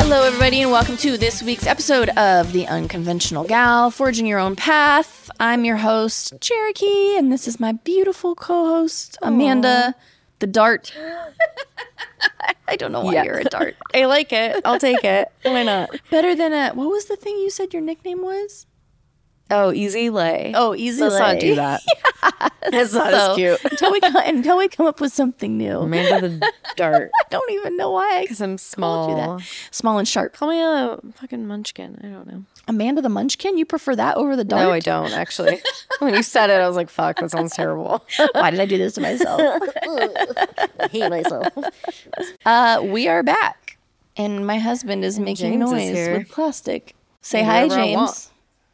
Hello, everybody, and welcome to this week's episode of The Unconventional Gal, Forging Your Own Path. I'm your host, Cherokee, and this is my beautiful co-host, Amanda, the Dart. I don't know why you're a dart. I like it. I'll take it. Why not? Better than what was the thing you said your nickname was? Oh, Easy Lay. Oh, Easy Let's Lay. not do that. That's not as cute. until we come up with something new. Amanda the Dart. I don't even know why I Because I'm called you small. that. Small and sharp. Call me a fucking munchkin. I don't know. Amanda the Munchkin? You prefer that over the Dart? No, I don't, actually. When you said it, I was like, fuck, that sounds terrible. Why did I do this to myself? I hate myself. We are back, and my husband is making James is noise here. with plastic. Say And hi, whatever I James. want.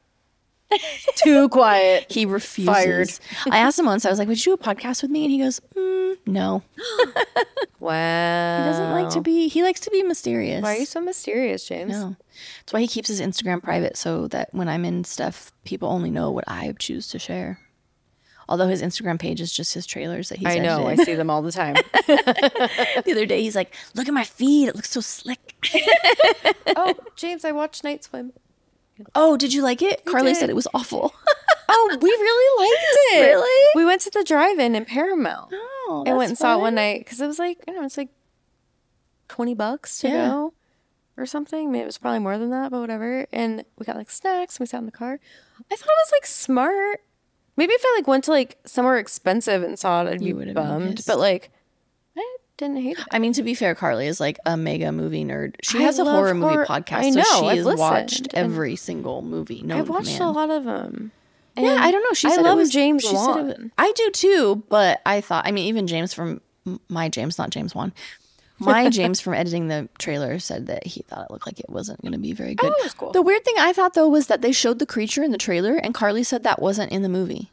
Too quiet. He refuses. Fired. I asked him once. I was like, "Would you do a podcast with me?" And he goes, "No." Wow. He doesn't like to be. He likes to be mysterious. Why are you so mysterious, James? No. That's why he keeps his Instagram private, so that when I'm in stuff, people only know what I choose to share. Although his Instagram page is just his trailers that he's I know. I edited. see them all the time. The other day, he's like, "Look at my feed. It looks so slick." Oh, James, I watched Night Swim. Oh, did you like it? Carly did. said it was awful. Oh, we really liked it. Really? We went to the drive-in in Paramount. Oh, I went and saw it fun. one night because it was like, I don't know, it's like $20 to Yeah. go or something. Maybe it was probably more than that, but whatever. And we got like snacks and we sat in the car. I thought it was like smart. Maybe if I like went to like somewhere expensive and saw it, I'd be You would've been bummed. pissed. But like, I didn't hate it. I mean, to be fair, Carly is like a mega movie nerd. She I has a love horror movie horror- podcast, I know, so she I've has listened, watched and every single movie known I've to watched man. a lot of them. Yeah, I don't know. She I said love it was James she said it was- Wan. I do too, but I thought, I mean, even James from my James, not James Wan. My James from editing the trailer said that he thought it looked like it wasn't going to be very good. Oh, that's cool. The weird thing I thought though was that they showed the creature in the trailer, and Carly said that wasn't in the movie.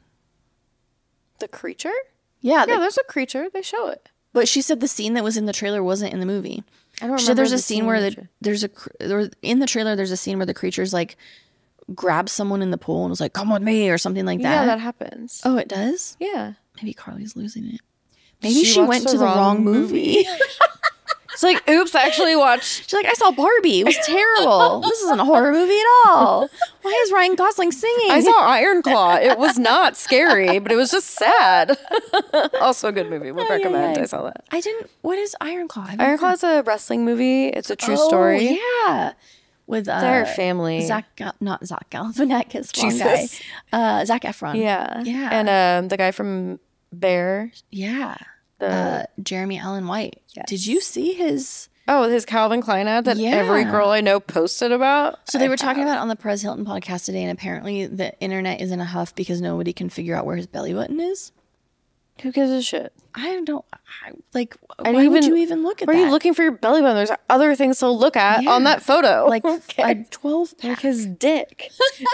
The creature? Yeah, Yeah, there's a creature. They show it. but she said the scene that was in the trailer wasn't in the movie. I don't She said there's remember a the scene where in in the trailer there's a scene where the creature's like grabs someone in the pool and was like, "Come with me" or something like that. Yeah, that happens. Oh, it does? Yeah. Maybe Carly's losing it. Maybe she watched went to the wrong movie. It's like, oops, I actually watched. She's like, "I saw Barbie. It was terrible. This isn't a horror movie at all. Why is Ryan Gosling singing?" I saw Iron Claw. It was not scary, but it was just sad. Also a good movie. Would recommend. yeah. I saw that. I didn't. What is Iron Claw? Iron Claw is a wrestling movie. It's a true story. Yeah, with Their family. not Zach Galifianakis, wrong guy. Jesus. Zac Efron. Yeah. Yeah. And the guy from Bear. Yeah. The Jeremy Allen White. Yes. Did you see his? his Calvin Klein ad that Yeah. every girl I know posted about. So they were talking about it on the Perez Hilton podcast today, and apparently the internet is in a huff because nobody can figure out where his belly button is. Who gives a shit? I don't like. I Why don't would even- you even look at Where that? are you looking for your belly button? There's other things to look at Yeah. on that photo. Like a 12 Like pack. his dick.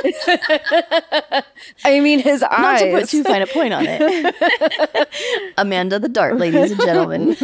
I mean, his Not eyes. to put too fine a point on it. Amanda the Dart, ladies and gentlemen.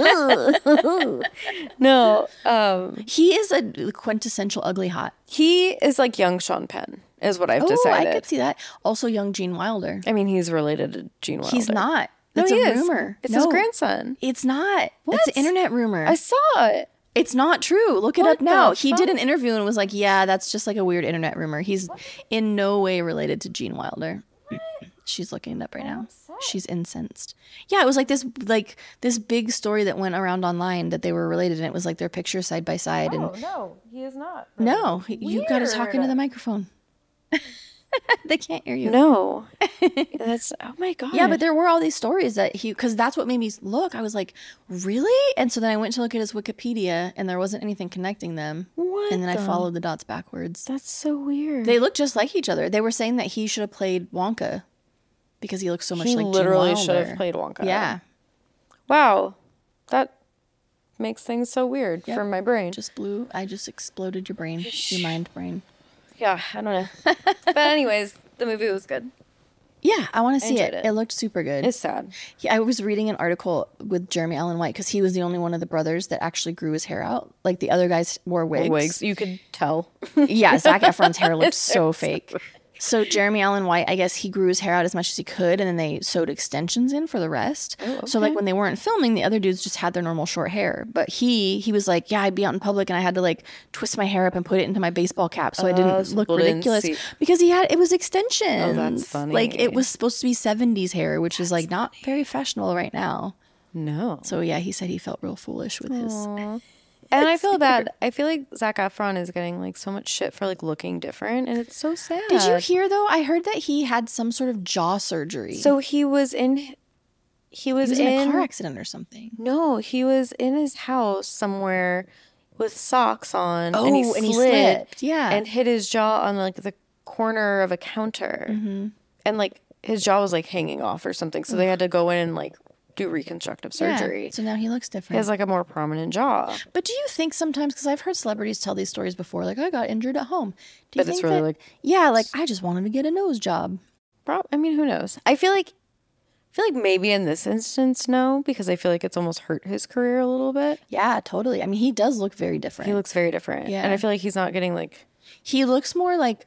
No, He is a quintessential ugly hot. he is like young Sean Penn, is what I've Oh, I decided. could see that. Also, young Gene Wilder. I mean, he's related to Gene Wilder. He's not. No, That's he a is. rumor. It's No, his grandson. It's not. What? It's an internet rumor. I saw it. It's not true. Look it What up now. the He did fuck? an interview and was like, "Yeah, that's just like a weird internet rumor. He's in no way related to Gene Wilder." She's looking it up right now. She's incensed. Yeah, it was like this big story that went around online that they were related, and it was like their pictures side by side. And no, he is not. no, you got to talk into the microphone. They can't hear you. No, that's oh my god. Yeah, but there were all these stories that because that's what made me look. I was like, really? And so then I went to look at his Wikipedia, and there wasn't anything connecting them. What And then I the- followed the dots backwards. that's so weird. They look just like each other. They were saying that he should have played Wonka because he looks so much he like literally Gene should Wilder. have played Wonka. Yeah, Wow, that makes things so weird Yep. for my brain. I just exploded your brain, your mind brain. Yeah, I don't know. But anyways, the movie was good. Yeah, I want to see enjoyed it. it. It looked super good. It's sad. I was reading an article with Jeremy Allen White because he was the only one of the brothers that actually grew his hair out. Like the other guys wore wigs. Wigs, you could tell. Yeah, Zac Efron's hair looked so fake. So Jeremy Allen White, I guess he grew his hair out as much as he could, and then they sewed extensions in for the rest. Oh, okay. So like when they weren't filming, the other dudes just had their normal short hair. But he was like, yeah, I'd be out in public and I had to like twist my hair up and put it into my baseball cap so I didn't so look people didn't ridiculous. see. Because it was extensions. Oh, that's funny. Like it was supposed to be 70s hair, which is like not very fashionable right now. No. So yeah, he said he felt real foolish with his. And I feel bad. I feel like Zac Efron is getting like so much shit for like looking different, and it's so sad. Did you hear though? I heard that he had some sort of jaw surgery. So he was in a car accident or something. No, he was in his house somewhere with socks on. Oh, and he and he slipped. slipped. Yeah. And hit his jaw on like the corner of a counter. Mm-hmm. And like his jaw was like hanging off or something. So they had to go in and like do reconstructive surgery. Yeah, so now he looks He different. has like a more prominent jaw. But do you think sometimes, because I've heard celebrities tell these stories before, like I got injured at home. Do you But think it's really that, like- yeah, like I just wanted to get a nose job. I mean, who knows? I feel like maybe in this instance, no, because I feel like it's almost hurt his career a little bit. Yeah, totally. I mean, he does look very different. He looks very different. Yeah. And I feel like he's not getting like, He looks more like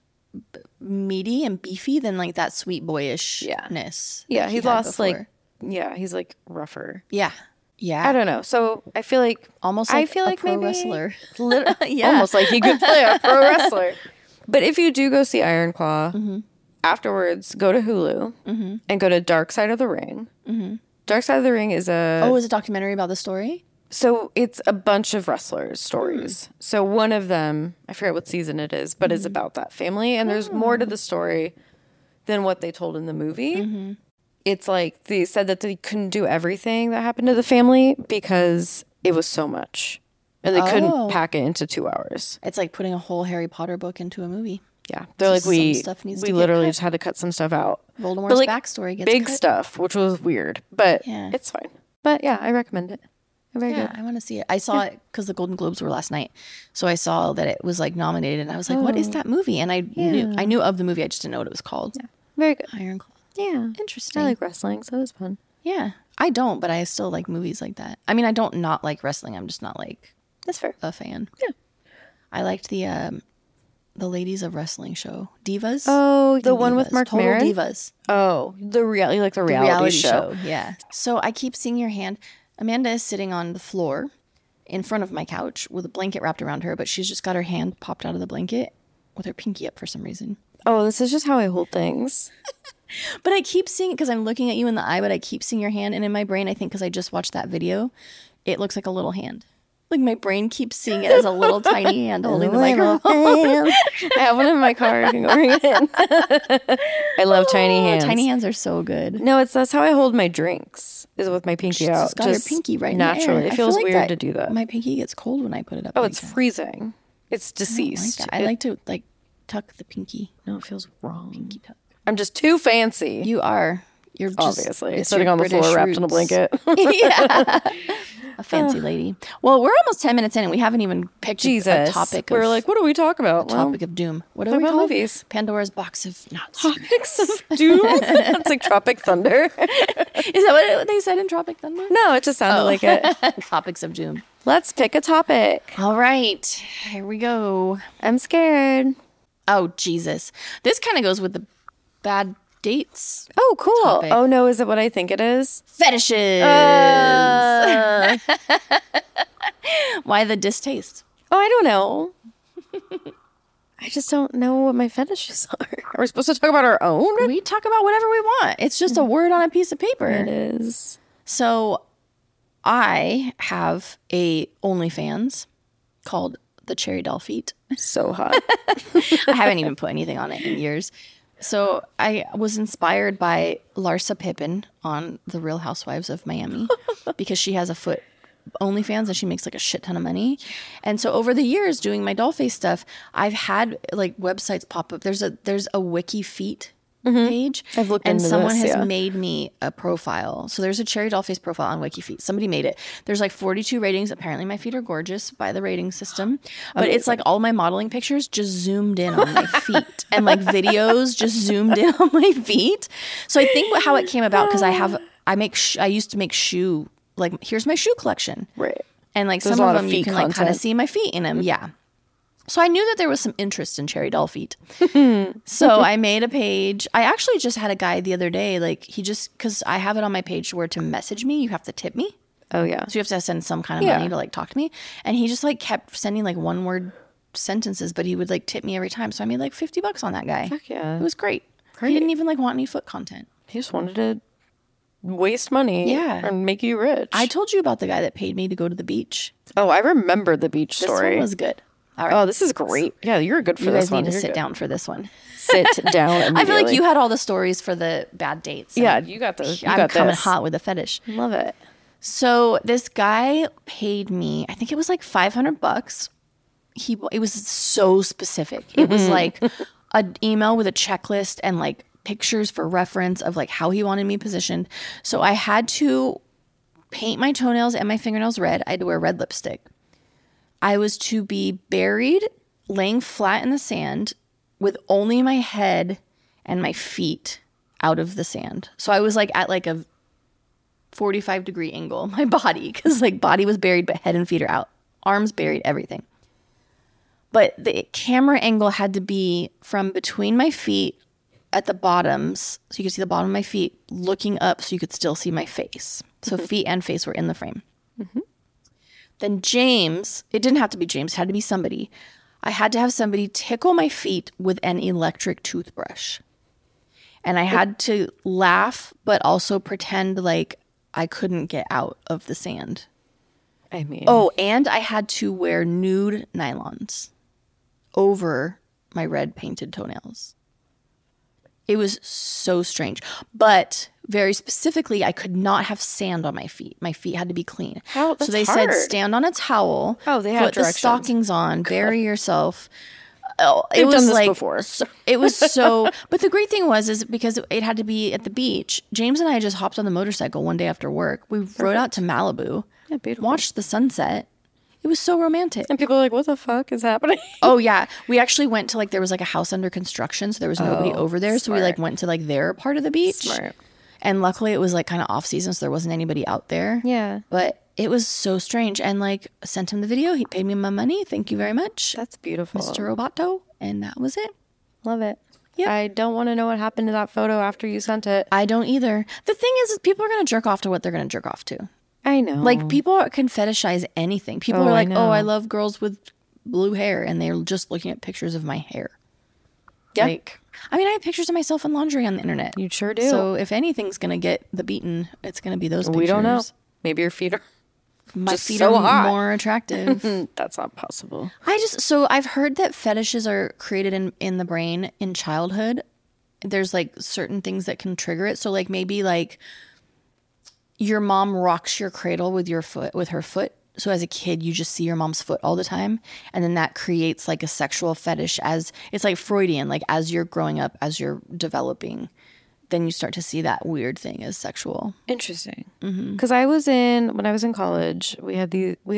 meaty and beefy than like that sweet boyishness. yeah, that he had lost before. like, yeah, he's like rougher. yeah. I don't know. So I feel like Almost like I feel a like pro maybe wrestler. yeah. Almost like he could play a pro wrestler. But if you do go see Iron Claw, afterwards go to Hulu and go to Dark Side of the Ring. Dark Side of the Ring is Oh, is a documentary about the story? so it's a bunch of wrestlers' stories. So one of them, I forget what season it is, but is about that family. And there's more to the story than what they told in the movie. It's like they said that they couldn't do everything that happened to the family because it was so much. And they Oh. couldn't pack it into 2 hours. It's like putting a whole Harry Potter book into a movie. Yeah. They're like, Some we stuff needs to get literally cut. just had to cut some stuff out. Voldemort's But, like, backstory gets big cut. stuff, which was weird, but Yeah. it's fine. But yeah, I recommend it. Very Yeah, good. I want to see it. I saw it because the Golden Globes were last night, so I saw that it was like nominated, and I was like, "What is that movie?" And I knew of the movie. I just didn't know what it was called. Very good. Iron Claw. Yeah. Interesting. I like wrestling, so it was fun. Yeah, I don't, but I still like movies like that. I mean, I don't not like wrestling. I'm just not like That's fair. a fan. Yeah. I liked the Ladies of Wrestling show, Divas. Oh, the one with Divas. Mark Total Maron? Divas. Oh, the reality show. Yeah. So I keep seeing your hand. Amanda is sitting on the floor in front of my couch with a blanket wrapped around her, but she's just got her hand popped out of the blanket with her pinky up for some reason. Oh, this is just how I hold things. But I keep seeing it because I'm looking at you in the eye, but I keep seeing your hand. And in my brain, I think because I just watched that video, it looks like a little hand. Like my brain keeps seeing it as a little tiny hand holding the microphone. I have one in my car. I can go bring it in. I love tiny hands. Tiny hands are so good. No, that's how I hold my drinks. Is with my pinky She's out. just got her pinky right naturally. in the air. It I feels feel like weird to do that. My pinky gets cold when I put it up. Oh, like it's that. freezing. It's I don't deceased. like that. I like to like tuck the pinky. No, it feels wrong. Pinky tuck. I'm just too fancy. You are. You're just Obviously, it's sitting your on the floor British wrapped in a roots. blanket. Yeah. A fancy lady. Well, we're almost 10 minutes in and we haven't even picked Jesus. a topic We of were like, what do we talk about? Well, topic of doom. What are talk we about called? movies. Pandora's box of nuts. Topics of Doom. It's like Tropic Thunder. Is that what they said in Tropic Thunder? No, it just sounded like it. Topics of doom. Let's pick a topic. All right. Here we go. I'm scared. Oh, Jesus. This kind of goes with the bad dates Oh, cool. Topic. Oh, no, is it what I think it is? fetishes. Why the distaste? Oh, I don't know. I just don't know what my fetishes are. Are we supposed to talk about our own? We talk about whatever we want. It's just a word on a piece of paper. It is. So I have a OnlyFans called the Cherry Doll Feet. So hot. I haven't even put anything on it in years. So I was inspired by Larsa Pippen on The Real Housewives of Miami because she has a foot OnlyFans and she makes like a shit ton of money. And so over the years doing my doll face stuff, I've had like websites pop up. There's a Wiki Feet page. I've looked and into someone this, has yeah. made me a profile. So there's a Cherry Doll Face profile on Wiki Feet. Somebody made it. There's like 42 ratings. Apparently my feet are gorgeous by the rating system. But it's like all my modeling pictures just zoomed in on my feet and like videos just zoomed in on my feet. So I think how it came about because I used to make shoe, like here's my shoe collection. Right. And like There's some a of lot of them you feet can like kind of content. see my feet in them. Yeah. So I knew that there was some interest in cherry doll feet. So I made a page. I actually just had a guy the other day, like he just, because I have it on my page where to message me, you have to tip me. Oh, yeah. So you have to send some kind of money to like talk to me. And he just like kept sending like one word sentences, but he would like tip me every time. So I made like $50 on that guy. Heck yeah. It was great. He didn't even like want any foot content. He just wanted to waste money and make you rich. I told you about the guy that paid me to go to the beach. Oh, I remember the beach story. This one was good. All right. Oh, this is great. Yeah, you're good for You this guys one. need to You're sit good. down for this one. Sit down immediately. I feel like you had all the stories for the bad dates. Yeah, you got this. I'm coming hot with a fetish. Love it. So this guy paid me, I think it was like $500. It was so specific. It was like an email with a checklist and like pictures for reference of like how he wanted me positioned. So I had to paint my toenails and my fingernails red. I had to wear red lipstick. I was to be buried, laying flat in the sand with only my head and my feet out of the sand. So I was like at like a 45-degree angle, my body, because like body was buried, but head and feet are out. Arms buried, everything. But the camera angle had to be from between my feet at the bottoms, so you could see the bottom of my feet, looking up so you could still see my face. So feet and face were in the frame. Then James, it didn't have to be James, it had to be somebody. I had to have somebody tickle my feet with an electric toothbrush. And I had to laugh, but also pretend like I couldn't get out of the sand. I mean, Oh, and I had to wear nude nylons over my red painted toenails. It was so strange. But very specifically, I could not have sand on my feet. My feet had to be clean. How? That's so they hard. said stand on a towel. Oh, they had put the directions. stockings on, bury yourself. Oh, it They've was done this like before. it was so. But the great thing was because it had to be at the beach. James and I just hopped on the motorcycle one day after work. We rode out to Malibu. Yeah, beautiful. Watched the sunset. It was so romantic. And people are like, what the fuck is happening? Oh yeah, we actually went to like there was like a house under construction, so there was nobody over there. So we like went to like their part of the beach. Smart. And luckily it was like kind of off season, so there wasn't anybody out there. Yeah. But it was so strange. And like sent him the video. He paid me my money. Thank you very much, That's beautiful. Mr. Roboto. And that was it. Love it. Yep. I don't want to know what happened to that photo after you sent it. I don't either. The thing is people are gonna jerk off to what they're gonna jerk off to. I know. Like people can fetishize anything. People Oh, are I like, know. oh, I love girls with blue hair, and they're just looking at pictures of my hair. Yeah. Like, I mean, I have pictures of myself in lingerie on the internet. You sure do. So if anything's gonna get the beaten, it's gonna be those pictures. we don't know. Maybe your feet are. My just feet so are hot. more attractive. That's not possible. So I've heard that fetishes are created in the brain in childhood. There's like certain things that can trigger it. So like maybe like your mom rocks your cradle with her foot. So as a kid, you just see your mom's foot all the time. And then that creates like a sexual fetish it's like Freudian, like as you're growing up, as you're developing, then you start to see that weird thing as sexual. Interesting. Because when I was in college, you had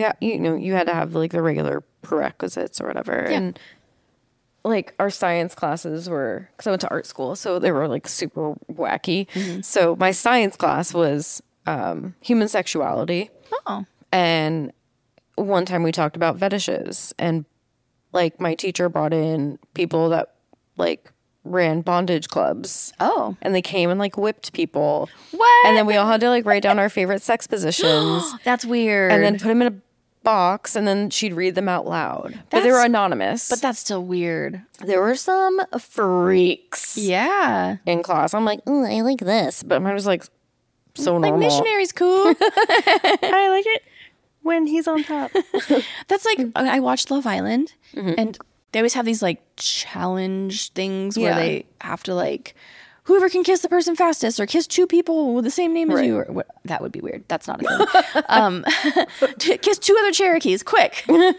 to have like the regular prerequisites or whatever. And like our science classes were, because I went to art school, so they were like super wacky. So my science class was human sexuality. Oh. And one time we talked about fetishes, and like my teacher brought in people that like ran bondage clubs. Oh. And they came and like whipped people. What? And then we all had to like write down our favorite sex positions That's weird. and then put them in a box, and then she'd read them out loud. But they were anonymous. But that's still weird. there were some freaks Yeah. in class. I'm like, ooh, I like this. But mine was like so Like normal. missionary's cool. I like it when he's on top. That's like I watched Love Island, and they always have these like challenge things where Yeah. they have to like whoever can kiss the person fastest or kiss two people with the same name as you. Or what, that would be weird. That's not a thing. Kiss two other Cherokees, quick.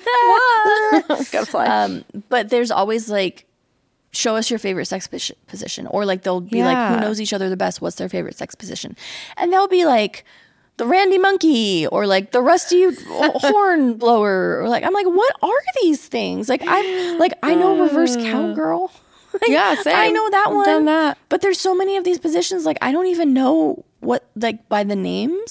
Gotta fly. But there's always like, show us your favorite sex position, or like they'll be like, who knows each other the best? What's their favorite sex position? And they'll be like, the Randy Monkey, or like the Rusty Horn Blower, or like I'm like, what are these things? Like I know reverse cowgirl. Like, Yeah, same. I know that I've one. done that. But there's so many of these positions. Like I don't even know what like by the names.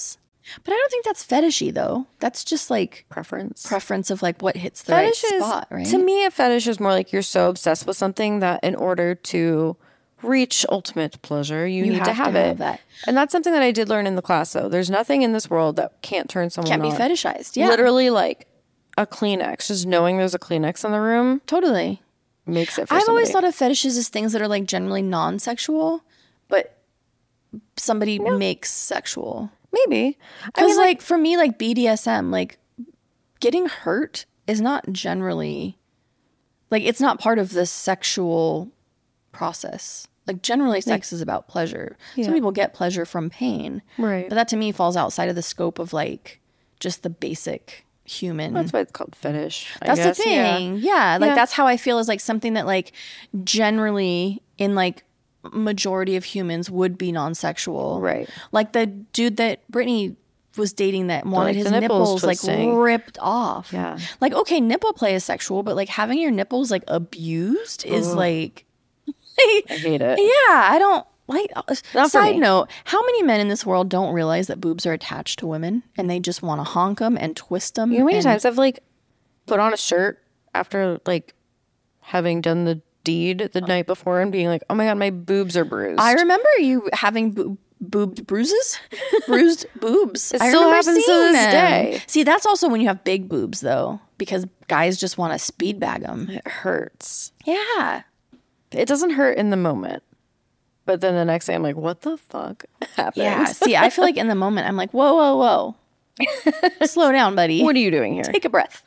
But I don't think that's fetishy though. That's just like preference of like what hits the right spot, right? To me, a fetish is more like you're so obsessed with something that in order to reach ultimate pleasure, you need to have it. That. And that's something that I did learn in the class, though. There's nothing in this world that can't turn someone on. Can't be fetishized. Yeah. Literally, like a Kleenex. Just knowing there's a Kleenex in the room. Totally. Makes it for I've somebody. always thought of fetishes as things that are like generally non-sexual, but somebody makes sexual. Maybe. Because like for me, like BDSM, like getting hurt is not generally, like it's not part of the sexual process. Like generally sex is about pleasure. Some people get pleasure from pain. Right. But that to me falls outside of the scope of like just the basic human. That's why it's called fetish. That's the thing. Yeah. Like that's how I feel is like something that like generally in like majority of humans would be non-sexual. Right. Like the dude that Brittany was dating that wanted like his the nipples like twisting. ripped off. Yeah. Like, okay, nipple play is sexual, but like having your nipples like abused is like I hate it. yeah, I don't like. Not for Side me. note: how many men in this world don't realize that boobs are attached to women and they just want to honk them and twist them? You know how many times I've like put on a shirt after like having done the deed the night before and being like, oh my God, my boobs are bruised. I remember you having boobed bruises, bruised boobs. It I still remember happens to seeing this them. day. See, that's also when you have big boobs though, because guys just want to speed bag them. It hurts. Yeah. It doesn't hurt in the moment. But then the next day I'm like, what the fuck happened? Yeah. See, I feel like in the moment I'm like, whoa, whoa, whoa. Slow down, buddy. What are you doing here? Take a breath.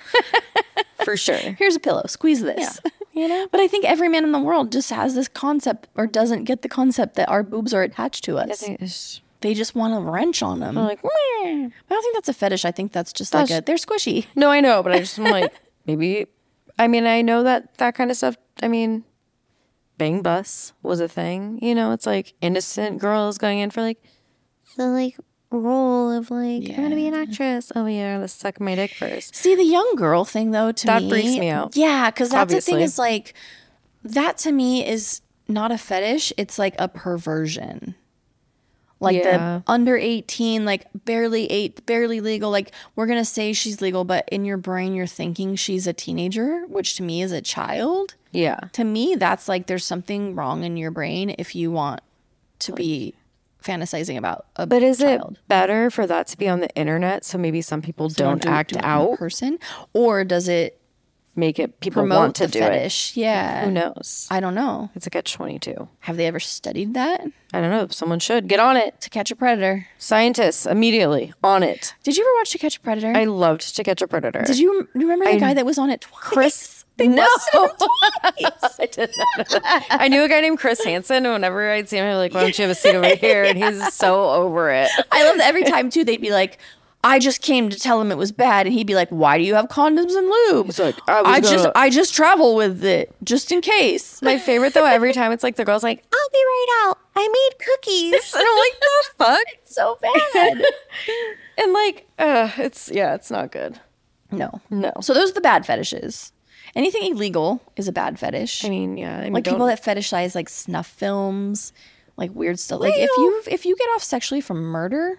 For sure. Here's a pillow. Squeeze this. Yeah. You know? But I think every man in the world just has this concept or doesn't get the concept that our boobs are attached to us. I think it's They just want to wrench on them. I'm like, But I don't think that's a fetish. I think that's just like they're squishy. no, I know, but I just am like, maybe, I mean, I know that kind of stuff, I mean, Bang Bus was a thing, you know, it's like innocent girls going in for like, the like role of like, I'm going to be an actress. Oh yeah, let's suck my dick first. See, the young girl thing though, to me. That freaks me out. Yeah, because that's the thing Obviously. is like, that to me is not a fetish. It's like a perversion. Like Yeah. the under 18, like barely legal. Like we're going to say she's legal, but in your brain, you're thinking she's a teenager, which to me is a child. Yeah. To me, that's like there's something wrong in your brain if you want to be fantasizing about a But is child. it better for that to be on the internet so maybe some people don't do act it in out, person, or does it make it people promote want to the do fetish? Yeah. it? Who knows? I don't know. It's a catch-22. Have they ever studied that? I don't know. Someone should get on it. To Catch a Predator. Scientists immediately on it. Did you ever watch To Catch a Predator? I loved To Catch a Predator. Did you remember the guy that was on it twice? Chris? They No. busted him twice. I did not know that. I knew a guy named Chris Hansen, and whenever I'd see him, I'd be like, why don't you have a seat over here? And he's so over it. I love that every time too. They'd be like, "I just came to tell him it was bad," and he'd be like, "Why do you have condoms and lube?" He's like, I just travel with it just in case. My favorite, though, every time it's like the girl's like, I'll be right out. I made cookies. And I'm like, the fuck? So bad. And like, it's not good. No. No. So those are the bad fetishes. Anything illegal is a bad fetish. I mean, yeah. I mean, like people that fetishize like snuff films, like weird stuff. Like if you get off sexually from murder,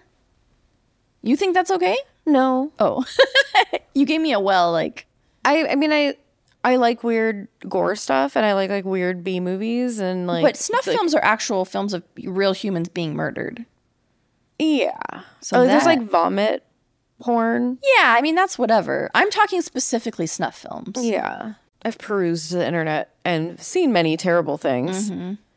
you think that's okay? No. Oh, you gave me a well like. I mean, I like weird gore stuff, and I like weird B movies, and like. But snuff films are actual films of real humans being murdered. Yeah. So there's that- like vomit porn. Yeah, I mean that's whatever. I'm talking specifically snuff films. Yeah. I've perused the internet and seen many terrible things.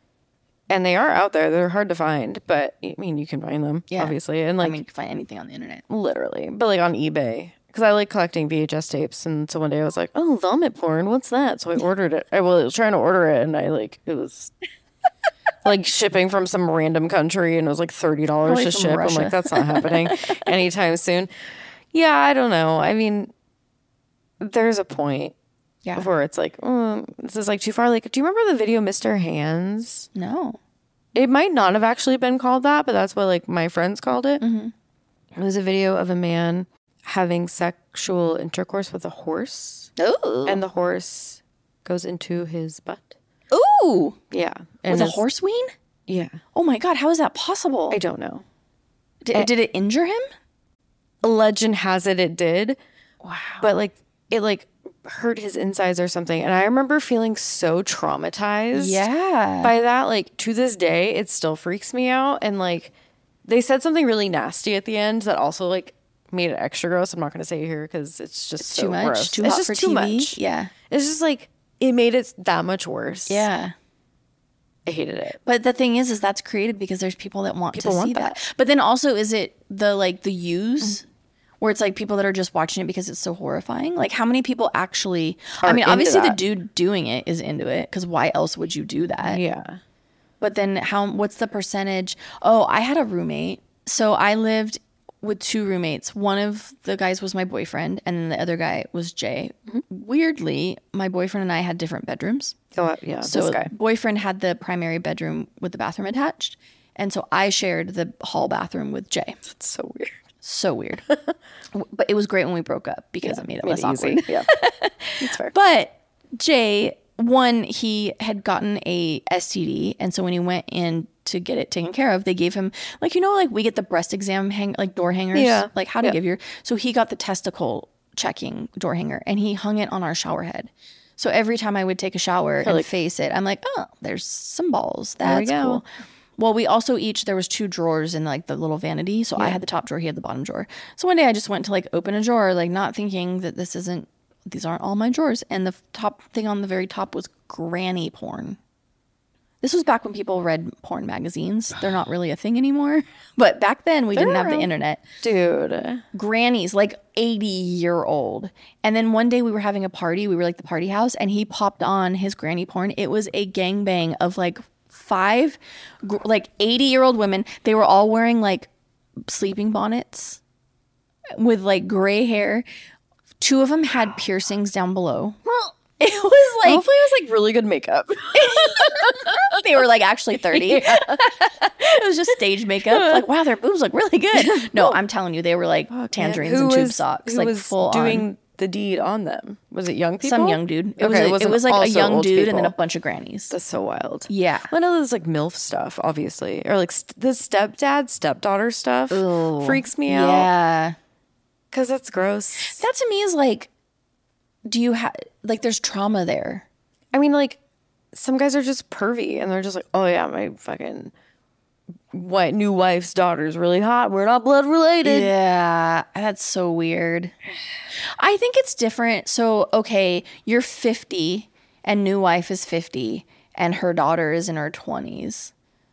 And they are out there. They're hard to find, but I mean, you can find them, Yeah. obviously. And I like, mean, you can find anything on the internet. literally, but like on eBay. Because I like collecting VHS tapes. And so one day I was like, oh, vomit porn. What's that? So I ordered it. I was trying to order it, and it was like shipping from some random country, and it was like $30 Probably to from ship. Russia. I'm like, that's not happening anytime soon. Yeah, I don't know. I mean, there's a point Yeah. where it's like, this is like too far. Like, do you remember the video Mr. Hands? No. It might not have actually been called that, but that's what like my friends called it. It was a video of a man having sexual intercourse with a horse, Ooh. and the horse goes into his butt. Ooh. Yeah. And With a it's- horse ween? Yeah. Oh my God, how is that possible? I don't know. Did it injure him? Legend has it did. Wow. But like it like hurt his insides or something. And I remember feeling so traumatized Yeah. by that. Like to this day, it still freaks me out. And like they said something really nasty at the end that also like made it extra gross. I'm not going to say it here because it's just so too much. gross. Too it's hot just for too TV. much. Yeah. It's just like it made it that much worse. Yeah. I hated it. But the thing is that's created because there's people that want to see want that. But then also, is it the use where it's like people that are just watching it because it's so horrifying? Like, how many people actually? I mean, into obviously the that. dude doing it is into it because why else would you do that? Yeah. But then what's the percentage? Oh, I had a roommate. So I lived with two roommates. One of the guys was my boyfriend, and then the other guy was Jay. Weirdly, my boyfriend and I had different bedrooms. Oh, yeah. So this guy. boyfriend had the primary bedroom with the bathroom attached. And so I shared the hall bathroom with Jay. It's so weird. So weird. But it was great when we broke up because it made it less easy. awkward. Yeah. It's fair. But Jay, one, he had gotten a STD. And so when he went in to get it taken care of, they gave him, like, like we get the breast exam like door hangers. Yeah. Like how to give your. So he got the testicle checking door hanger and he hung it on our shower head. So every time I would take a shower and face it, I'm like, oh, there's some balls. That's cool. Well, we also there was two drawers in like the little vanity. So I had the top drawer, he had the bottom drawer. So one day I just went to like open a drawer, like not thinking that these aren't all my drawers. And the top thing on the very top was granny porn. This was back when people read porn magazines. They're not really a thing anymore. But back then we didn't have the internet. Dude. Grannies, like 80-year-old. And then one day we were having a party. We were like the party house. And he popped on his granny porn. It was a gangbang of like 5 like 80-year-old women. They were all wearing like sleeping bonnets with like gray hair. 2 of them had piercings down below. It was like, hopefully it was like really good makeup. they were like actually 30. Yeah. It was just stage makeup. Like, wow, their boobs look really good. No, I'm telling you, they were like tangerines and tube socks. Who like was full doing on. the deed on them? Was it young people? Some young dude. It Okay, was like a also young old dude and then a people. bunch of grannies. That's so wild. Yeah. I know there's like MILF stuff, obviously. Or like the stepdad, stepdaughter stuff freaks me out. Yeah. Because that's gross. That to me is like, do you have, like, there's trauma there. I mean, like, some guys are just pervy and they're just like, oh yeah, my fucking new wife's daughter's really hot. We're not blood related. Yeah. That's so weird. I think it's different. So, okay, you're 50 and new wife is 50 and her daughter is in her 20s.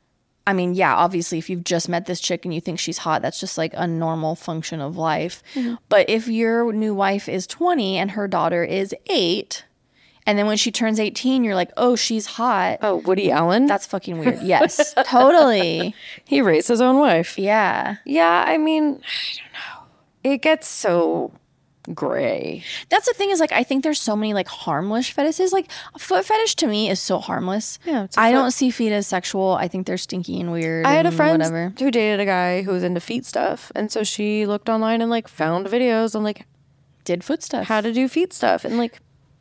I mean, yeah, obviously, if you've just met this chick and you think she's hot, that's just like a normal function of life. Mm-hmm. But if your new wife is 20 and her daughter is 8, and then when she turns 18, you're like, oh, she's hot. Oh, Woody Allen? That's fucking weird. Yes, totally. He raised his own wife. Yeah. Yeah, I mean, I don't know. It gets so gray. That's the thing is like I think there's so many like harmless fetishes. Like a foot fetish to me is so harmless. Yeah, I don't see feet as sexual. I think they're stinky and weird. I had a friend whatever. who dated a guy who was into feet stuff, and so she looked online and like found videos on like did foot stuff, how to do feet stuff, and like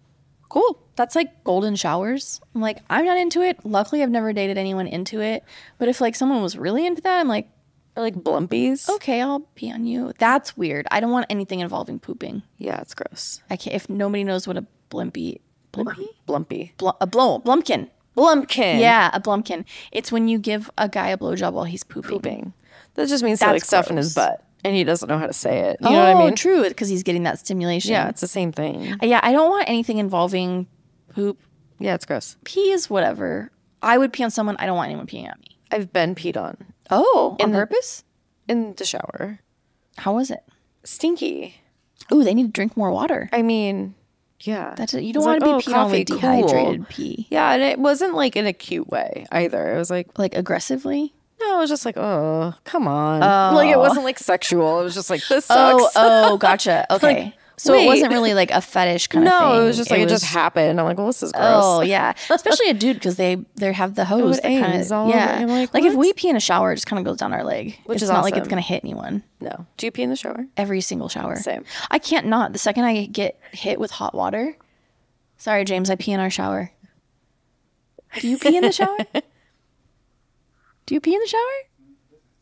cool. That's like golden showers. I'm like, I'm not into it. Luckily, I've never dated anyone into it. But if like someone was really into that, I'm like, or like blumpies. Okay, I'll pee on you. That's weird. I don't want anything involving pooping. Yeah, it's gross. I can't. If nobody knows what a blumpy, Blumpy. Blumpkin. Blumpkin. Yeah, a blumpkin. It's when you give a guy a blowjob while he's pooping. That just means like stuff in his butt, and he doesn't know how to say it. You know what I mean? True, because he's getting that stimulation. Yeah, it's the same thing. Yeah, I don't want anything involving poop. Yeah, it's gross. Pee is whatever. I would pee on someone. I don't want anyone peeing on me. I've been peed on. Oh, on purpose? In the shower. How was it? Stinky. Ooh, they need to drink more water. I mean, yeah. You don't want to be peed on with dehydrated pee. Yeah, and it wasn't like in a cute way either. It was like aggressively? No, it was just like, oh, come on. Oh. Like it wasn't like sexual. It was just like, this sucks. Oh, gotcha. Okay. Like, so it wasn't really like a fetish kind of thing. No, it was just like it just happened. I'm like, well, this is gross. Oh yeah, especially a dude because they have the hose that kind of I'm like if we pee in a shower, it just kind of goes down our leg. Which is not like it's gonna hit anyone. No. Do you pee in the shower? Every single shower. Same. I can't not. The second I get hit with hot water, sorry James, I pee in our shower. Do you pee in the shower? Do you pee in the shower?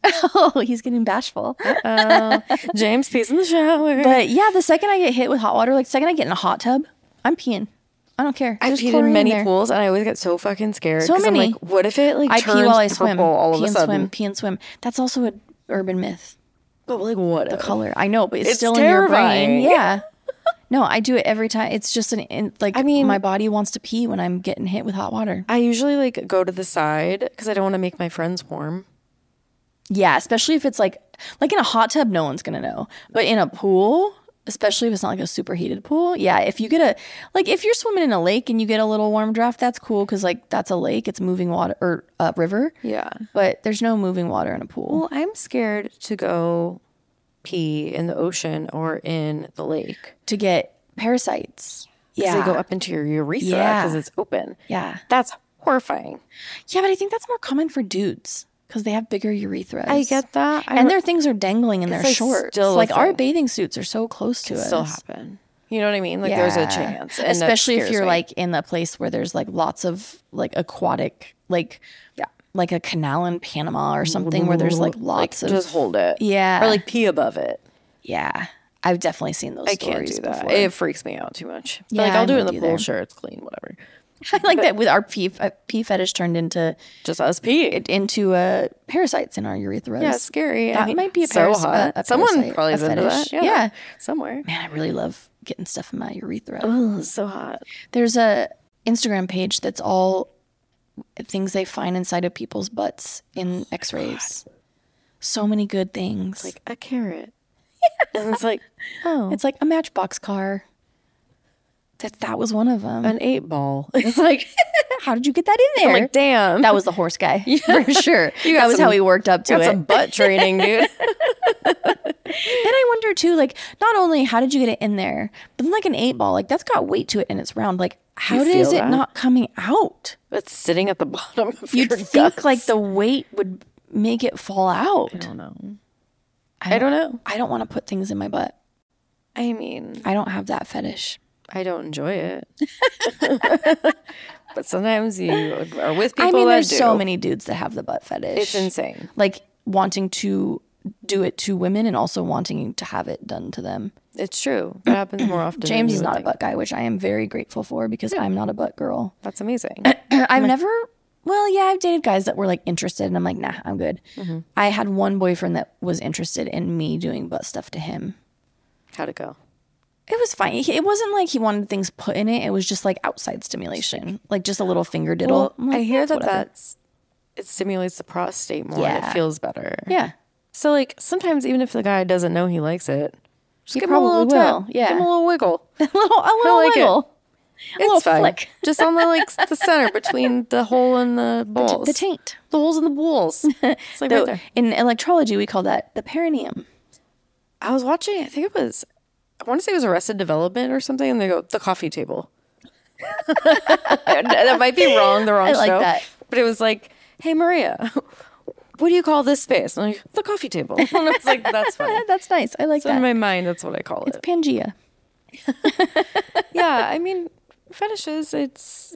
Oh, he's getting bashful. James pees in the shower. But yeah, the second I get hit with hot water, like second I get in a hot tub, I'm peeing. I don't care. I've There's peed chlorine in many there. pools, and I always get so fucking scared. So 'cause I'm many. like, what if it like I turns pee while I purple swim. all Pee of a and sudden? swim. Pee and swim. That's also an urban myth. But like, what? The color. I know, but it's It's still in your terrifying. brain. Yeah. No, I do it every time. It's just like, I mean- my body wants to pee when I'm getting hit with hot water. I usually like go to the side because I don't want to make my friends warm. Yeah, especially if it's like in a hot tub, no one's gonna know. But in a pool, especially if it's not like a super heated pool, yeah. If you get if you're swimming in a lake and you get a little warm draft, that's cool because like that's a lake, it's moving water or a river. Yeah. But there's no moving water in a pool. Well, I'm scared to go pee in the ocean or in the lake To get parasites. because Yeah. they go up into your urethra Yeah. because it's open. Yeah. That's horrifying. Yeah, but I think that's more common for dudes because they have bigger urethras. I get that. And their things are dangling in their like, shorts. still a Like our thing. bathing suits are so close to us. still happen. You know what I mean? Like there's a Yeah. chance. And that Especially if scares you're me. like in a place where there's like lots of like aquatic, like like a canal in Panama or something where there's like lots of just hold it. Yeah. Or like pee above it. Yeah. I've definitely seen those I can't stories do that. before. It freaks me out too much. But Yeah, like I'll I'm do it in with the you pool. there. Sure, it's clean, whatever. I like that with our pee fetish turned into Just us pee. parasites in our urethras. Yeah, it's scary. That might be a so parasite. hot. A Someone parasite, probably a is into fetish. that. Yeah. Somewhere. Man, I really love getting stuff in my urethra. Oh, so hot. There's a Instagram page that's all things they find inside of people's butts in x-rays. So many good things. Like a carrot. And it's like, oh, it's like a matchbox car. That was one of them. an 8-ball. It's like, How did you get that in there? I'm like, damn. That was the horse guy for sure. You got That was some- how he worked up to Got it. some butt training, dude. Then I wonder too, like, not only how did you get it in there, but then like an 8-ball, like that's got weight to it and it's round. Like, how You is feel it that? not coming out? It's sitting at the bottom of You'd your think guts. like the weight would make it fall out. I don't know. I don't know. I don't want to put things in my butt. I mean, I don't have that fetish. I don't enjoy it. But sometimes you are with people I mean, that there's do. so many dudes that have the butt fetish. It's insane. Like wanting to do it to women and also wanting to have it done to them. It's true. It happens more often. James than is you would not a think. butt guy, which I am very grateful for because I'm not a butt girl. That's amazing. I've never, well, yeah, I've dated guys that were like interested and I'm like, nah, I'm good. Mm-hmm. I had one boyfriend that was interested in me doing butt stuff to him. How'd it go? It was fine. It wasn't like he wanted things put in it. It was just like outside stimulation, like just a little finger diddle. Well, I'm like, I hear "Yeah, that whatever." it stimulates the prostate more and Yeah. it feels better. Yeah. So like sometimes even if the guy doesn't know he likes it, just He give him a little probably tap. will, yeah. Give him a little wiggle. a little like it. wiggle. little It's fine. flick. Just on the like the center between the hole and the balls. The taint. The holes in the balls. It's like right there. In electrology, we call that the perineum. I was watching, I think it was, I want to say it was Arrested Development or something, and they go, the coffee table. That might be wrong, the wrong I like show. that. But it was like, hey, Maria, what do you call this space? And I'm like, the coffee table. And I was like, that's funny. That's nice. I like So in that. my mind, that's what I call It's it. Pangea. Yeah, I mean, fetishes, it's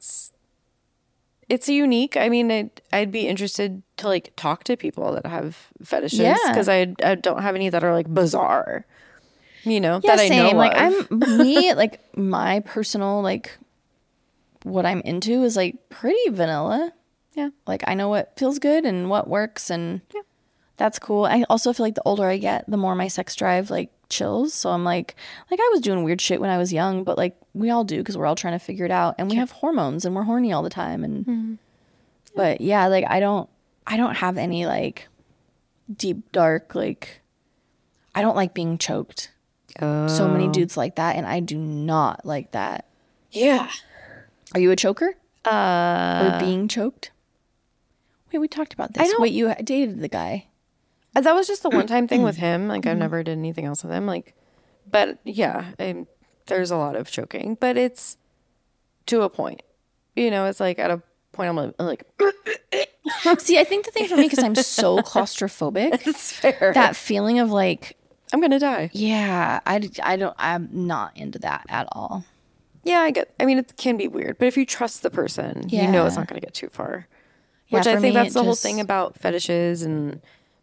unique. I mean, I'd be interested to like talk to people that have fetishes Yeah. because I don't have any that are like bizarre. You know, Yeah, that I same. know Like of. like my personal like what I'm into is like pretty vanilla. Yeah. Like I know what feels good and what works and that's cool. I also feel like the older I get, the more my sex drive like chills. So I'm like I was doing weird shit when I was young, but like we all do because we're all trying to figure it out and we have hormones and we're horny all the time and but yeah, like I don't have any like deep dark like I don't like being choked. So many dudes like that, and I do not like that. Yeah. Are you a choker? Or being choked? Wait, we talked about this. Wait, you dated the guy. That was just the one time thing with him. Like I've never did anything else with him. Like, but yeah, there's a lot of choking, but it's to a point. You know, it's like at a point I'm like See, I think the thing for me, because I'm so claustrophobic, it's fair. that feeling of like, I'm gonna die. yeah, I'm not into that at all. Yeah, I mean, it can be weird, but if you trust the person, you know it's Yeah. not gonna get too far. Yeah, Which I for think me, that's it the whole just- thing about fetishes and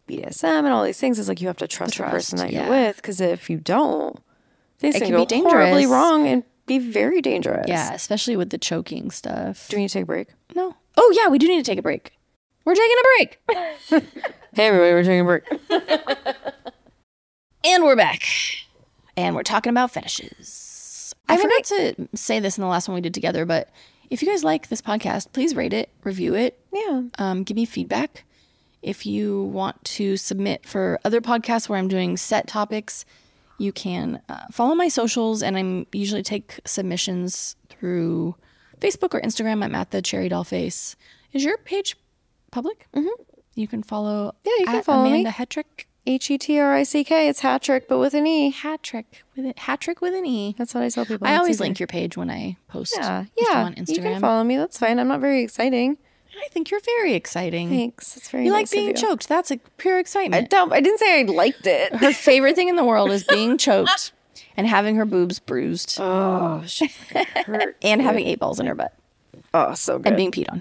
BDSM and all these things is like you have to trust the person that you're yeah. with, because if you don't, things It can can go be dangerous. horribly wrong and be very dangerous. Yeah, especially with the choking stuff. Do we need to take a break? No. Oh, yeah, we do need to take a break. We're taking a break. Hey, everybody, we're taking a break. And we're back. And we're talking about fetishes. I forgot to say this in the last one we did together, but if you guys like this podcast, please rate it, review it. Yeah. Give me feedback. If you want to submit for other podcasts where I'm doing set topics, you can follow my socials, and I usually take submissions through Facebook or Instagram. I'm at the Cherry Doll Face. Is your page public? Mm-hmm. You can follow. Yeah, you can at follow Amanda me. Hetrick. Hetrick. It's Hatrick, but with an E. Hatrick with an E. That's what I tell people. I It's always easier. link your page when I post. Yeah. on Instagram. You can follow me. That's fine. I'm not very exciting. I think you're very exciting. Thanks. It's very You nice like being of you. choked. That's a pure excitement. I didn't say I liked it. Her favorite thing in the world is being choked and having her boobs bruised Oh, shit. Hurt. and having 8 balls in her butt Oh, so good. and being peed on.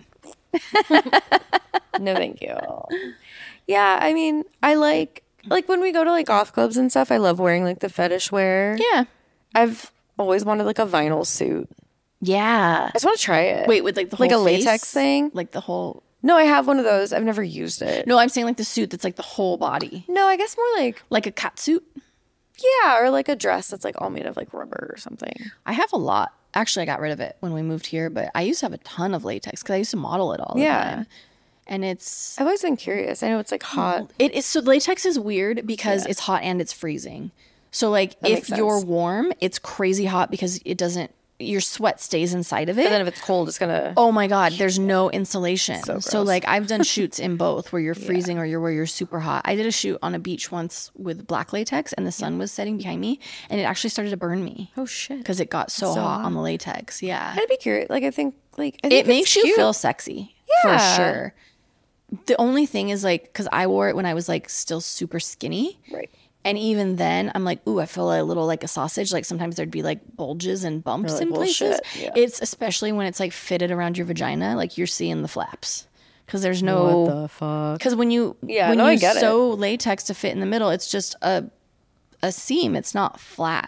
No, thank you. Yeah, I mean, I like when we go to like goth clubs and stuff, I love wearing like the fetish wear. Yeah. I've always wanted like a vinyl suit. Yeah. I just want to try it. Wait, with like the whole like a face? latex thing? Like the whole... No, I have one of those. I've never used it. No, I'm saying like the suit that's like the whole body. No, I guess more like, Like a cat suit. yeah, or like a dress that's like all made of like rubber or something. I have a lot. Actually, I got rid of it when we moved here, but I used to have a ton of latex because I used to model it all the time. And it's... I've always been curious. I know it's like hot. It is, so latex is weird because it's hot and it's freezing. So like if makes you're sense. warm, it's crazy hot because it doesn't, your sweat stays inside of it. But then if it's cold, it's gonna. Oh my God, there's no insulation. So gross. like I've done shoots in both where you're freezing or where you're super hot. I did a shoot on a beach once with black latex and the sun was setting behind me and it actually started to burn me Oh shit! because it got so hot on the latex. Yeah. I'd be curious. Like I think It it's makes you cute. feel sexy Yeah. for sure. The only thing is like, because I wore it when I was like still super skinny. Right. And even then, I'm like, ooh, I feel a little like a sausage. Like sometimes there'd be like bulges and bumps like, in well, places. shit, yeah. It's especially when it's like fitted around your vagina, like you're seeing the flaps. Because there's no. What the fuck? Because when you I get it. sew latex to fit in the middle, it's just a seam. It's not flat.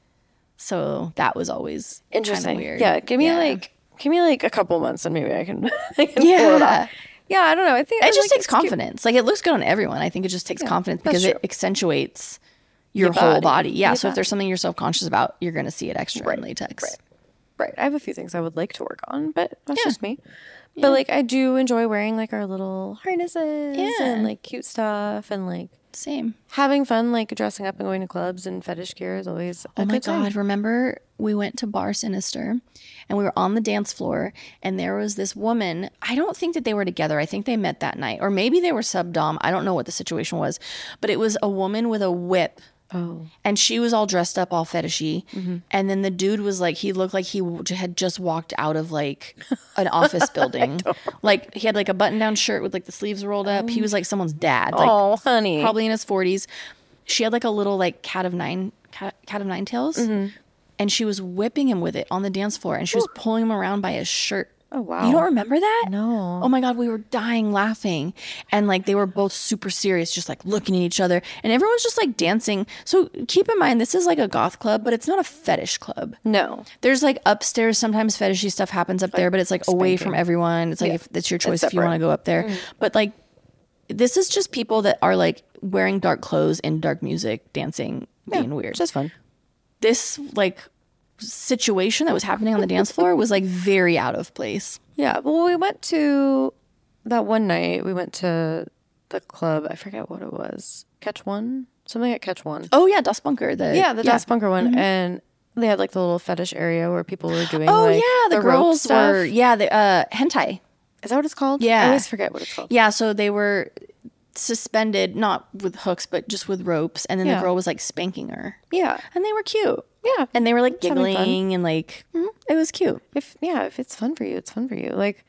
So that was always Interesting. Kind of weird. Yeah, give me like a couple months and maybe I can, I can pull it Yeah. off. Yeah, I don't know. I think It I just like takes it's cute. confidence. Like it looks good on everyone. I think it just takes confidence because that's it true. accentuates your Your whole body. body. Yeah. Your So if body. there's something you're self-conscious about, you're going to see it extra in latex. Right. I have a few things I would like to work on, but that's just me. But like I do enjoy wearing like our little harnesses and like cute stuff and like Same. having fun, like dressing up and going to clubs and fetish gear is always Oh my God. Remember we went to Bar Sinister and we were on the dance floor and there was this woman. I don't think that they were together. I think they met that night or maybe they were sub-dom. I don't know what the situation was, but it was a woman with a whip. Oh. And she was all dressed up, all fetishy. Mm-hmm. And then the dude was like, he looked like he had just walked out of like an office building. Like he had like a button down shirt with like the sleeves rolled up. He was like someone's dad. Like Oh, honey. probably in his 40s. She had like a little like cat of nine tails. Mm-hmm. And she was whipping him with it on the dance floor. And she was pulling him around by his shirt. Oh wow. You don't remember that? No. Oh my God, we were dying laughing. And like they were both super serious, just like looking at each other. And everyone's just like dancing. So keep in mind, this is like a goth club, but it's not a fetish club. No. There's like upstairs, sometimes fetishy stuff happens up there, but it's like away from everyone. It's like if it's your choice if you want to go up there. But like this is just people that are like wearing dark clothes and dark music, dancing, being weird. It's just fun. This like situation that was happening on the dance floor was like very out of place. Yeah. Well, we went to that one night. We went to the club. I forget what it was. Catch One? Something at Catch One. Oh yeah, Das Bunker. The Das Bunker one. And they had like the little fetish area where people were doing Oh like yeah, the rope girls stuff. were the hentai. Is that what it's called? Yeah. I always forget what it's called. Yeah, so they were suspended, not with hooks, but just with ropes, and then the Yeah. girl was like spanking her, Yeah. and they were cute. Yeah. And they were like having fun. giggling and like it was cute. If it's fun for you, it's fun for you. Like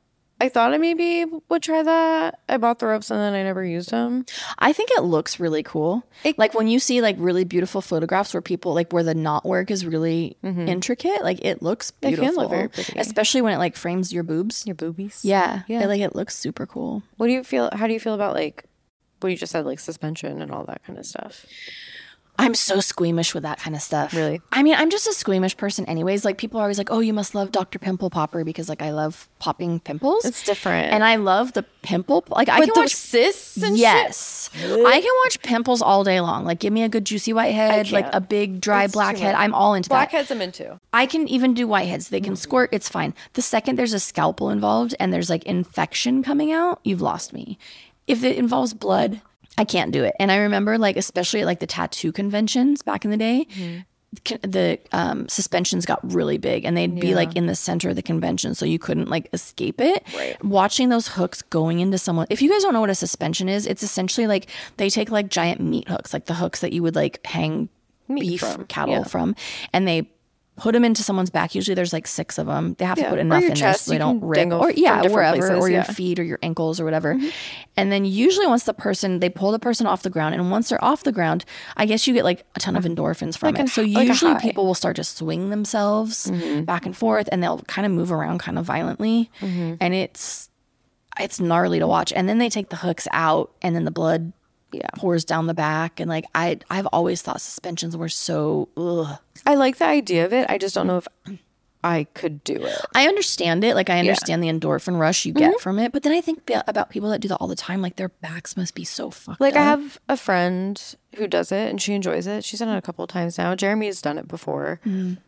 I thought I maybe would try that. I bought the ropes and then I never used them. I think it looks really cool. Like when you see like really beautiful photographs where people like where the knot work is really intricate, like it looks It beautiful. can look very pretty. Especially when it like frames your boobs. Your boobies. Yeah. Yeah. Like it looks super cool. How do you feel about like what you just said, like suspension and all that kind of stuff. I'm so squeamish with that kind of stuff. Really? I mean, I'm just a squeamish person anyways. Like, people are always like, oh, you must love Dr. Pimple Popper because, like, I love popping pimples. It's different. And I love the pimple. Like, I But can those watch cysts and yes. I can watch pimples all day long. Like, give me a good juicy whitehead, like can't. a big dry It's too blackhead. much. I'm all into that. Blackheads I'm into. I can even do whiteheads. They can squirt. It's fine. The second there's a scalpel involved and there's like infection coming out, you've lost me. If it involves blood, I can't do it. And I remember, like, especially at like the tattoo conventions back in the day, the suspensions got really big and they'd be like in the center of the convention, so you couldn't like escape it. Right. Watching those hooks going into someone. If you guys don't know what a suspension is, it's essentially like they take like giant meat hooks, like the hooks that you would like hang beef from. cattle Yeah. from, and they put them into someone's back. Usually there's like 6 of them. They have to Yeah. put Or enough your in there chest, so they you don't can rip. dangle Or from different wherever, places, or your yeah. feet or your ankles or whatever. And then usually once they pull the person off the ground, and once they're off the ground, I guess you get like a ton of endorphins from it. So like a usually high. people will start to swing themselves back and forth, and they'll kind of move around kind of violently. And it's gnarly to watch. And then they take the hooks out, and then the blood pours down the back. And like I've always thought suspensions were so ugh. I like the idea of it. I just don't know if I could do it. I understand it. Like, I understand the endorphin rush you get from it. But then I think about people that do that all the time. Like, their backs must be so fucked Like, up. I have a friend who does it and she enjoys it. She's done it a couple of times now. Jeremy's done it before.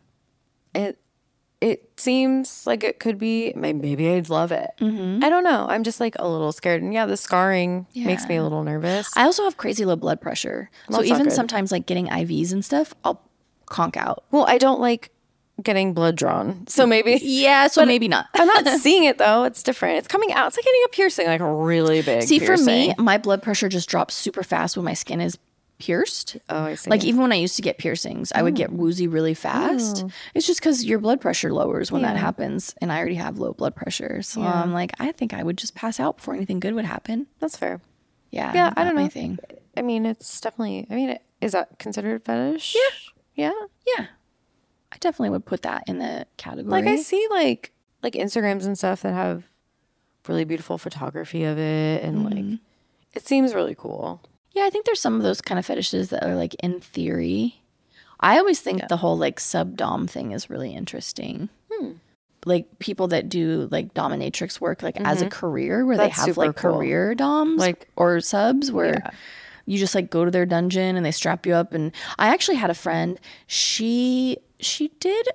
It seems like it could be, maybe I'd love it. I don't know. I'm just like a little scared. And the scarring makes me a little nervous. I also have crazy low blood pressure. So That's not even good. sometimes, like, getting IVs and stuff, I'll conk out. Well, I don't like getting blood drawn. So maybe. Yeah, so maybe not. I'm not seeing it though. It's different. It's coming out. It's like getting a piercing, like a really big See, piercing. for me, my blood pressure just drops super fast when my skin is pierced. Oh, I see. Like, even when I used to get piercings, I would get woozy really fast. It's just because your blood pressure lowers when that happens. And I already have low blood pressure. So I'm like, I think I would just pass out before anything good would happen. That's fair. Yeah. Yeah, I not don't my know. thing. I mean, it's definitely, is that considered fetish? Yeah. Yeah. I definitely would put that in the category. Like I see like Instagrams and stuff that have really beautiful photography of it and like it seems really cool. Yeah, I think there's some of those kind of fetishes that are like in theory. I always think the whole like sub-dom thing is really interesting. Like people that do like dominatrix work like as a career where That's they have super like cool. career doms Like- or subs where you just like go to their dungeon and they strap you up. And I actually had a friend, she did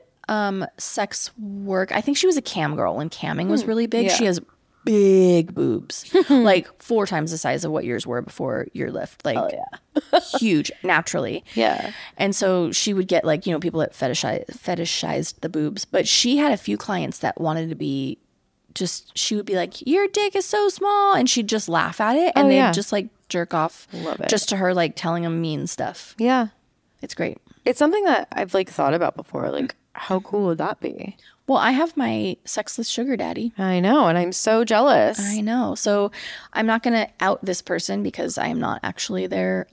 sex work. I think she was a cam girl when camming was really big. Yeah. She has big boobs, like 4 times the size of what yours were before your lift. Like huge, naturally. Yeah. And so she would get like, people that fetishized the boobs. But she had a few clients that wanted to be she would be like, your dick is so small. And she'd just laugh at it. And they'd just like jerk off Love it. just to her, like telling them mean stuff. Yeah. It's great. It's something that I've like thought about before. Like how cool would that be? Well, I have my sexless sugar daddy. I know. And I'm so jealous. I know. So I'm not going to out this person because I am not actually their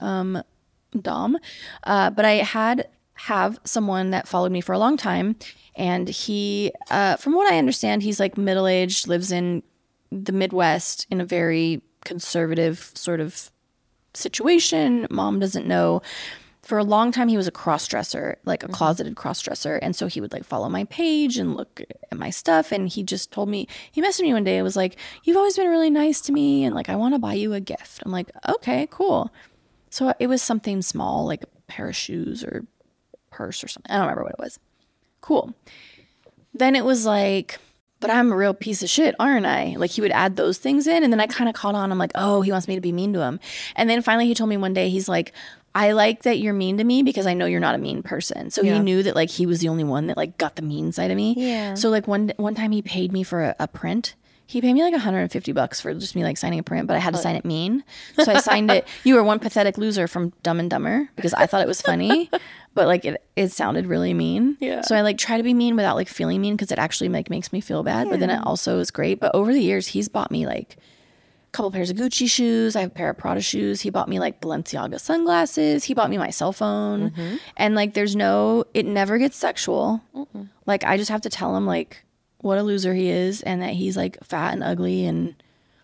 dom. But I have someone that followed me for a long time. And he, from what I understand, he's like middle-aged, lives in the Midwest in a very conservative sort of situation. Mom doesn't know. For a long time, he was a cross-dresser, like a closeted cross-dresser. And so he would like follow my page and look at my stuff. And he just told me, he messaged me one day. It was like, you've always been really nice to me. And like, I want to buy you a gift. I'm like, okay, cool. So it was something small, like a pair of shoes or purse or something. I don't remember what it was. Cool. Then it was like, but I'm a real piece of shit, aren't I? Like he would add those things in. And then I kind of caught on. I'm like, oh, he wants me to be mean to him. And then finally he told me one day, he's like, I like that you're mean to me because I know you're not a mean person. So he knew that like he was the only one that like got the mean side of me. Yeah. So like one time he paid me for a print. He paid me like $150 for just me like signing a print, but I had to sign it mean. So I signed it. You were one pathetic loser from Dumb and Dumber because I thought it was funny, but like it sounded really mean. Yeah. So I like try to be mean without like feeling mean because it actually like makes me feel bad. But then it also is great. But over the years, he's bought me like couple pairs of Gucci shoes. I have a pair of Prada shoes. He bought me like Balenciaga sunglasses. He bought me my cell phone. And like it never gets sexual. Like I just have to tell him like what a loser he is and that he's like fat and ugly. And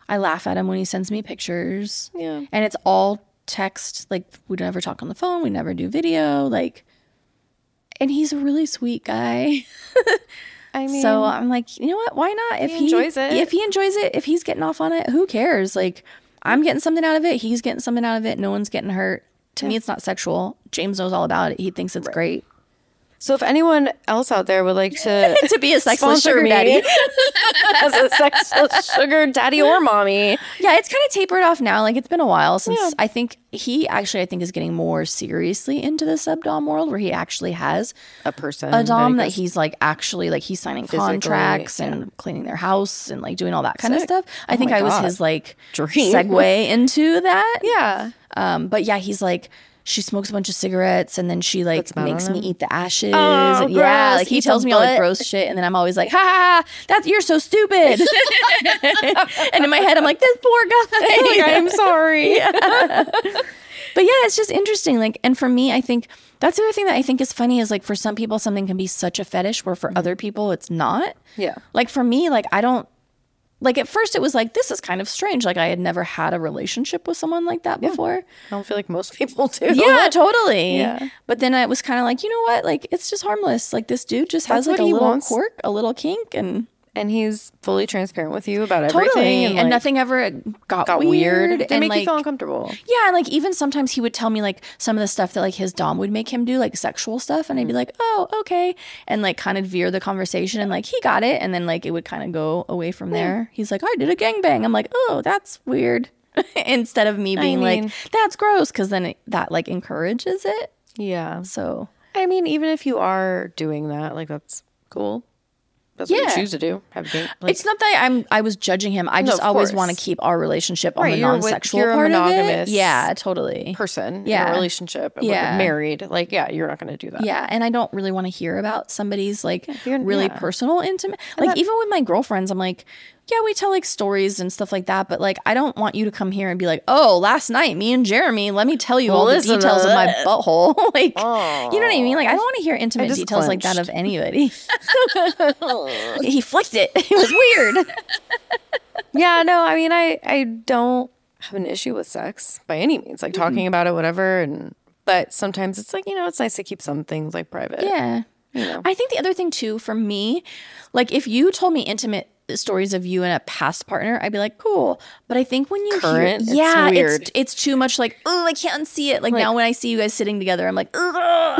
I laugh at him when he sends me pictures. Yeah. And it's all text. Like, we never talk on the phone. We never do video. Like, and he's a really sweet guy. I mean, so I'm like, you know what? Why not? If he enjoys it. If he enjoys it, if he's getting off on it, who cares? Like, I'm getting something out of it. He's getting something out of it. No one's getting hurt. To me, it's not sexual. James knows all about it. He thinks it's great. so if anyone else out there would like to To be a sexless sponsor sugar me daddy. as a sexless sugar daddy or mommy, Yeah, it's kind of tapered off now. Like, it's been a while since I think he actually, I think, is getting more seriously into the subdom world where he actually has a person, a dom that goes he's like actually like he's signing physically, contracts and cleaning their house and like doing all that kind of Sick. stuff. I think my I was God. his like Dream. segue into that. Yeah. But yeah, he's like, she smokes a bunch of cigarettes and then she like mad makes on me him? eat the ashes. Oh, And yeah, gross. like he Eats tells a me all like butt. gross shit, and then I'm always like, ha ha, that's you're so stupid. And in my head, I'm like, this poor guy. I'm sorry. But yeah, it's just interesting. Like, and for me, I think that's the other thing that I think is funny is like for some people, something can be such a fetish where for other people, it's not. Yeah. Like for me, like I don't, like at first it was like, this is kind of strange. Like I had never had a relationship with someone like that before. I don't feel like most people do. Yeah, totally. Yeah. But then I was kind of like, you know what? Like it's just harmless. Like this dude just has That's like what a he little wants. quirk, a little kink, and And he's fully transparent with you about everything. totally. And like, nothing ever got weird. They and make like, you feel uncomfortable. yeah, and like even sometimes he would tell me like some of the stuff that like his dom would make him do, like sexual stuff, and I'd be like, oh, okay, and like kind of veer the conversation, and like he got it, and then like it would kind of go away from there. He's like, I did a gangbang. I'm like, oh, that's weird. Instead of me being mean- like, that's gross, because then that like encourages it. Yeah. So I mean, even if you are doing that, like that's cool. That's what Yeah. you choose to do. Have a game. Like, it's not that I was judging him. I just of always course. want to keep our relationship on Right, the you're with- non-sexual you're a part of it. monogamous Yeah, totally. person in Yeah. a relationship, Yeah. married. Like, yeah, you're not going to do that. Yeah, and I don't really want to hear about somebody's like you're- really yeah. personal, intimate. Like even with my girlfriends, I'm like, yeah, we tell like stories and stuff like that, but like I don't want you to come here and be like, oh, last night me and Jeremy, let me tell you all the Listen to details of my that. butthole. Like, you know what I mean? Like I don't want to hear intimate just details like that clenched. of anybody. He flicked it. It was weird. Yeah, no, I mean, I don't have an issue with sex by any means. Like talking about it, whatever. But sometimes it's like, it's nice to keep some things like private. Yeah. know. I think the other thing too, for me, like if you told me intimate stories of you and a past partner, I'd be like, cool. But I think when you Current, it's hear, yeah, weird. it's too much like, oh, I can't unsee it. Like now when I see you guys sitting together, I'm like, ugh.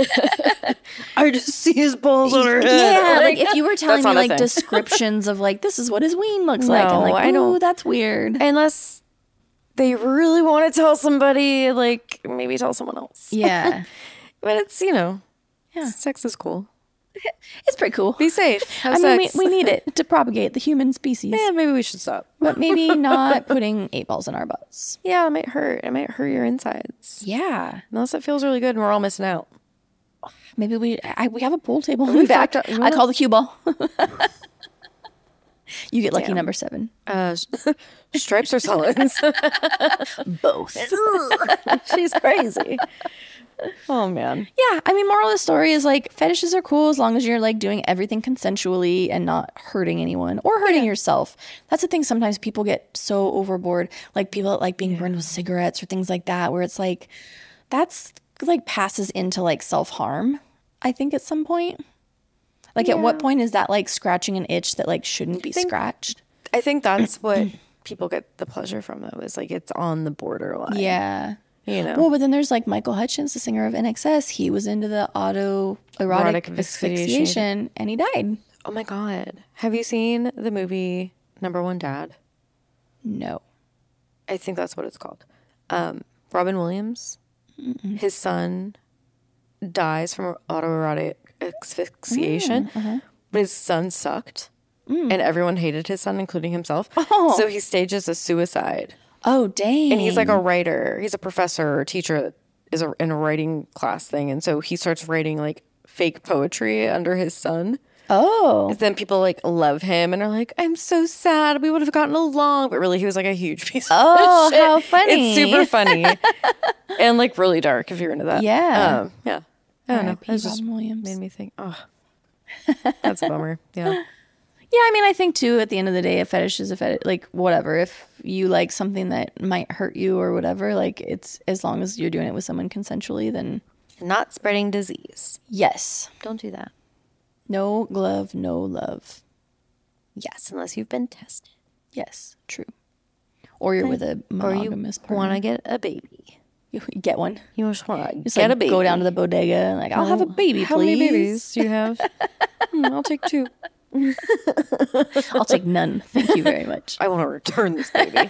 I just see his balls on her head. Yeah, like if you were telling That's me not a like thing. descriptions of like, this is what his ween looks like. I'm No, like, I don't- ooh, that's weird. Unless they really want to tell somebody, like maybe tell someone else. Yeah. But it's, Yeah. sex is cool. It's pretty cool. Be safe. Have I mean, sex. we need it to propagate the human species. Yeah, maybe we should stop. But maybe not putting 8 balls in our butts. Yeah, it might hurt. It might hurt your insides. Yeah. Unless it feels really good and we're all missing out. Maybe we have a pool table in the back. fucked up. You I know call the cue ball. You get lucky Damn. number 7. Stripes or solids? Both. She's crazy. Oh, man. Yeah, I mean, moral of the story is like fetishes are cool as long as you're like doing everything consensually and not hurting anyone or hurting yourself. That's the thing. Sometimes people get so overboard, like people that like being burned with cigarettes or things like that, where it's like that's like passes into like self-harm, I think, at some point. Like at what point is that like scratching an itch that like shouldn't be scratched? I think that's what people get the pleasure from, though, is like it's on the borderline. Yeah. Well, But then there's like Michael Hutchins, the singer of NXS. He was into the autoerotic Erotic asphyxiation and he died. oh my God. Have you seen the movie Number One Dad? No. I think that's what it's called. Robin Williams, his son dies from autoerotic asphyxiation, but his son sucked. And everyone hated his son, including himself. So he stages a suicide. Oh, dang. And he's like a writer. He's a professor or teacher that is in a writing class thing. And so he starts writing like fake poetry under his son. Oh. Then people like love him and are like, I'm so sad. We would have gotten along. But really, he was like a huge piece of shit. How funny. It's super funny. And like really dark if you're into that. Yeah. Yeah. I don't know. R.I.P. It just Robin Williams. made me think, oh, that's a bummer. Yeah. Yeah, I mean, I think too, at the end of the day, a fetish is a fetish. Like, whatever. If you like something that might hurt you or whatever, like, it's as long as you're doing it with someone consensually, then Not spreading disease. yes. Don't do that. No glove, no love. Yes, unless you've been tested. Yes, true. Or you're with a monogamous partner. Want to get a baby. You get one. You just want to Just get like a baby. go down to the bodega and like, I'll have a baby, please. How many babies do you have? I'll take 2. I'll take none. Thank you very much. I want to return this baby.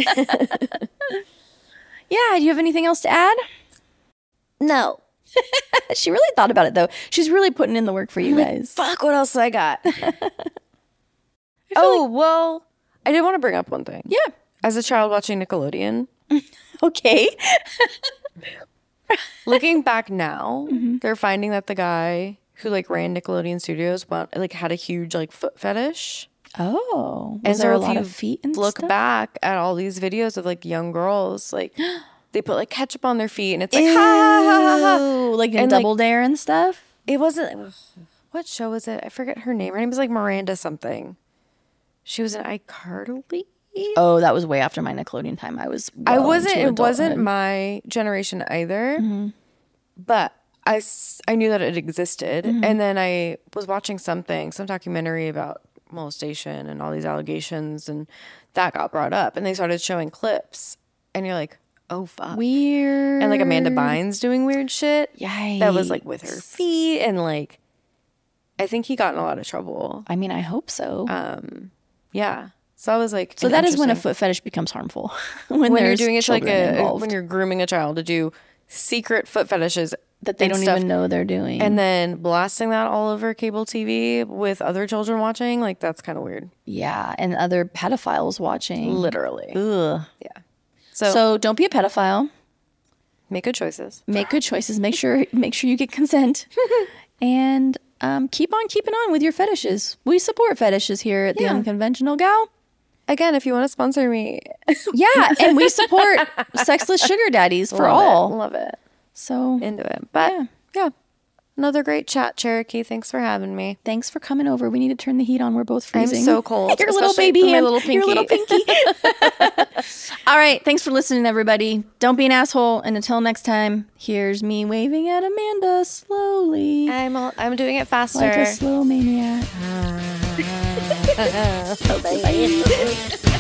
Yeah, do you have anything else to add? No. She really thought about it, though. She's really putting in the work for you guys. Fuck, what else I got? Well, I did want to bring up one thing. Yeah. As a child watching Nickelodeon, Okay. looking back now, they're finding that the guy who like ran Nickelodeon Studios had a huge like foot fetish. Oh. And Was there so a if lot you of feet and look stuff? back at all these videos of like young girls, like they put like ketchup on their feet, and it's like ha ha ha ha. Ooh, like in And, like, Double Dare and stuff? It wasn't. What show was it? I forget her name. Her name was like Miranda something. She was in iCarly. Oh, that was way after my Nickelodeon time. I was I well wasn't. into It wasn't adulthood. my generation either. But I knew that it existed, and then I was watching some documentary about molestation and all these allegations, and that got brought up, and they started showing clips, and you're like, oh fuck, Weird. and like Amanda Bynes doing weird shit. Yikes. That was like with her feet, and like I think he got in a lot of trouble. I mean, I hope so. Yeah. So I was like, so that is when a interesting- foot fetish becomes harmful. when when you're there's doing it to like children involved when you're grooming a child to do secret foot fetishes that they and don't stuff, even know they're doing. and then blasting that all over cable TV with other children watching, like that's kind of weird. yeah, and other pedophiles watching. Literally. Ugh. Yeah. So, So don't be a pedophile. make good choices. Make good choices. Make sure you get consent, and keep on keeping on with your fetishes. We support fetishes here at the Unconventional Gal. Again, if you want to sponsor me, Yeah, and we support sexless sugar daddies for all. Love it. So Into it. But yeah. Another great chat, Cherokee. Thanks for having me. thanks for coming over. We need to turn the heat on. We're both I'm freezing. so cold. Your little especially baby for my hand. little pinky. Your little pinky. All right. Thanks for listening, everybody. Don't be an asshole. And until next time, here's me waving at Amanda slowly. I'm doing it faster. Like a slow maniac. Bye.